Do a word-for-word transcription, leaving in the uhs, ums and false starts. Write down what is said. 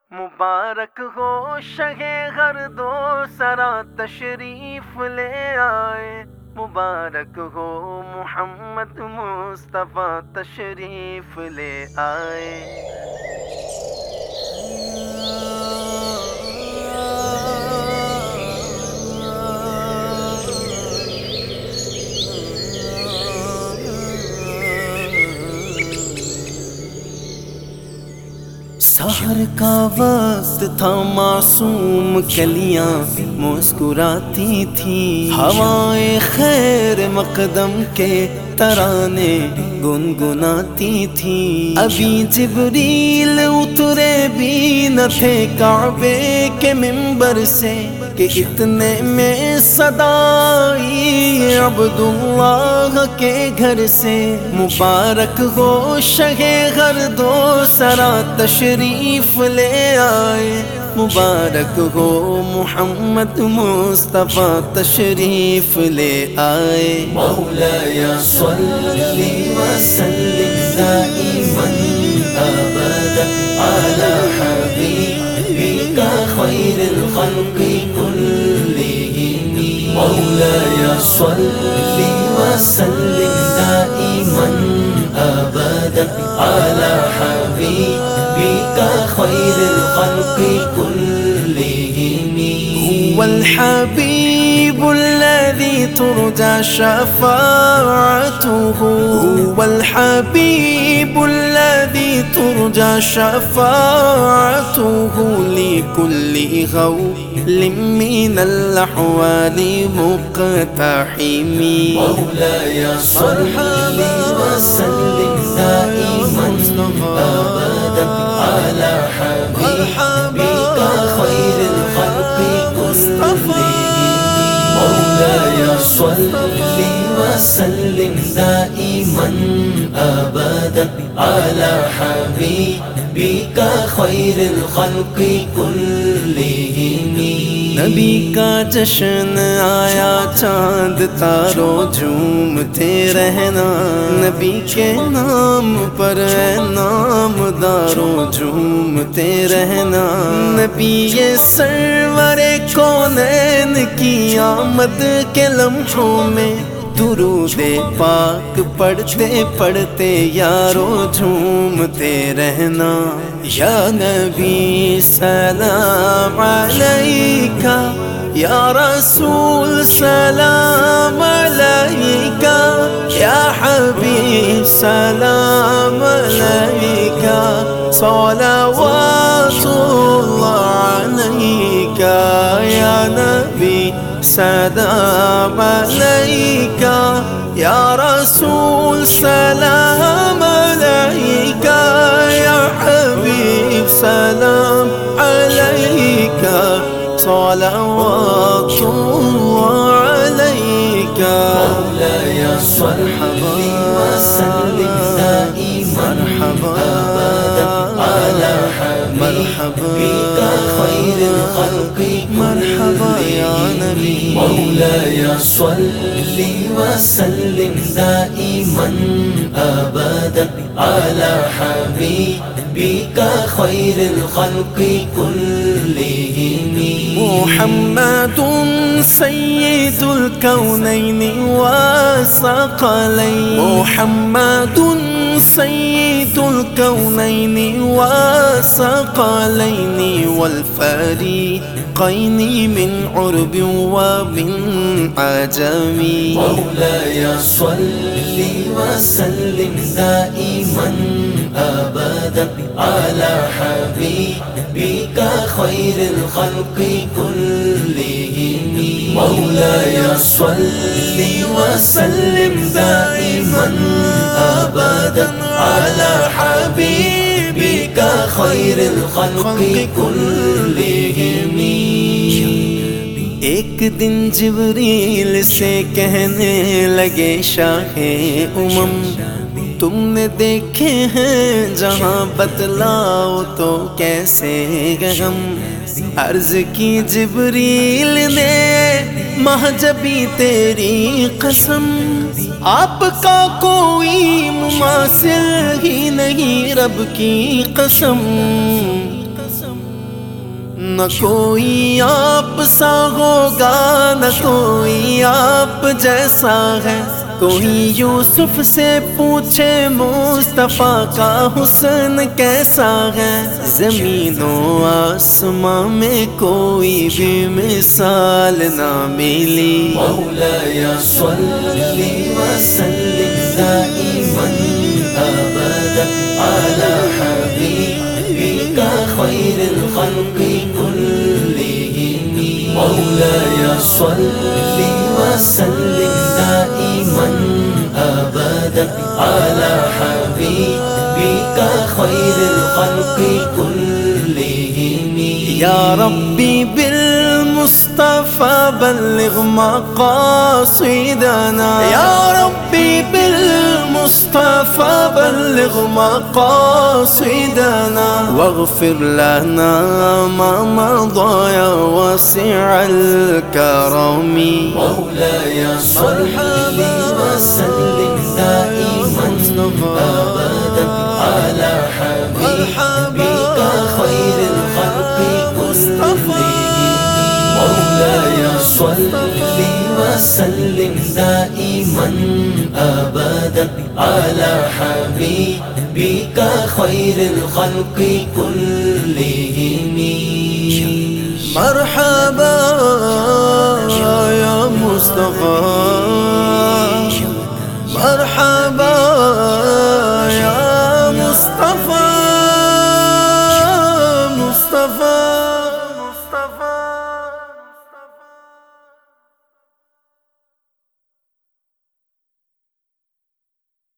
मुबारक हो शहे हर दो सरा तशरीफ ले आए। मुबारक हो मोहम्मद मुस्तफ़ा तशरीफ ले आए। सहर का वक्त था, मासूम कलियां मुस्कुराती थी। हवाएं खैर मकदम के तराने गुनगुनाती थी। अभी जिब्रील उतरे भी न थे काबे के मिंबर से कि इतने में सदाई अब्दुल्लाह के घर से। मुबारक हो शहे हर दो सरा तशरीफ ले आए। मुबारक हो मोहम्मद मुस्तफ़ा तशरीफ ले आए। मौलाया सल्ली व सल्लिम दाइमन अबदन अला हबीबिका खैरिल खल्क़ि कुल्लिहिम। मौलाया सल्ली व सल्लिम दाइमन अबदन अला हबीबिका खैरिल खल्क़ि कुल्लिहिम। हुवल हबीबुल लज़ी तुरजा शफ़ाअतुहु। हुवल हबीबुल लज़ी तुरजा शफ़ाअतुहु लिकुल्लि ग़ौलिम मिनल अहवालि मुक़तहिमी। मौलाया सल्ली व सल्लिम दाइमन अबदन अला हबीबिका खैरिल खल्क़ि कुल्लिहिम। मौलाया सल्ली व सल्लिम दाइमन अबदन अला हबीबिका खैरिल खल्क़ि कुल्लिहिम। नबी का जश्न आया, चांद तारों झूमते रहना। नबी के नाम पर नामदारों झूमते रहना। नबी ये सरवरे कौनैन की आमद के लम्हों में दुरूदे पाक पढ़ते पढ़ते यारो झूमते रहना। या नबी सलाम अलैका, या रसूल सलाम अलैका, या हबीब सलाम अलैका, सलावातुल्लाह अलैका। या नबी सलाम अलैका, या रसूल सलाम अलैका, या हबीब सलाम अलैका, सलावातुल्लाह अलैका। मौलाया सल्ली व सल्लिम दाइमन अबदन अला हबीबिका खैरिल खल्क़ि कुल्लिहिम। मौलाया सल्ली व सल्लिम दाइमन अबदन अला हबीबिका खैरिल खल्क़ि कुल्लिहिम। मुहम्मदुन सय्यिदुल कौनैनि वसक़लैनि। मुहम्मदुन सय्यिदुल कौनैनि वसक़लैनि वल फ़रीक़ैनि मिन उर्बि व मिन अजमी। मौलाया सल्ली व सल्लिम दाइमन अबदन अला हबीबिका खैरिल खल्क़ि कुल्लिहिम। मौलाया सल्ली व सल्लिम दाइमन अबदन अला हबीबिका खैरिल खल्क़ि कुल्लिहिम। एक दिन जिब्रील से कहने लगे शाहे उमम, तुमने देखे हैं जहां बतलाओ तो कैसे गम। अर्ज की जिब्रील ने महजबी तेरी कसम, आपका कोई मुमासिल ही नहीं रब की कसम। न कोई आप सा होगा, न कोई आप जैसा है। कोई यूसुफ से पूछे मुस्तफा का हुस्न कैसा है। ज़मीनो आसमां में कोई भी मिसाल ना मिली। मौलाया सल्ली व सल्लिम दाइमन अबदन अला हबीबिका खैरिल खल्क़ि कुल्लिहिम। मौलाया सल्ली व सल्लिम दाइमन अबदन अला हबीबिका खैरिल खल्क़ि कुल्लिहिम। या रब्बी बिल मुस्तफा बल्लिग मक़ासिदना। या रब्बी बिल मुस्तफा बल्लिग मक़ासिदना। वग़फ़िर लना मा मज़ा या वासिअल करमी। मौलाया सल्ली व सल्लिम दाइमन अबदन अला हबीबिका खैरिल खल्क़ि कुल्लिहिम। मौलाया सल्ली व सल्लिम दाइमन अबदन अला हबीबिका खैरिल खल्क़ि कुल्लिहिम। मरहबा या मुस्तफा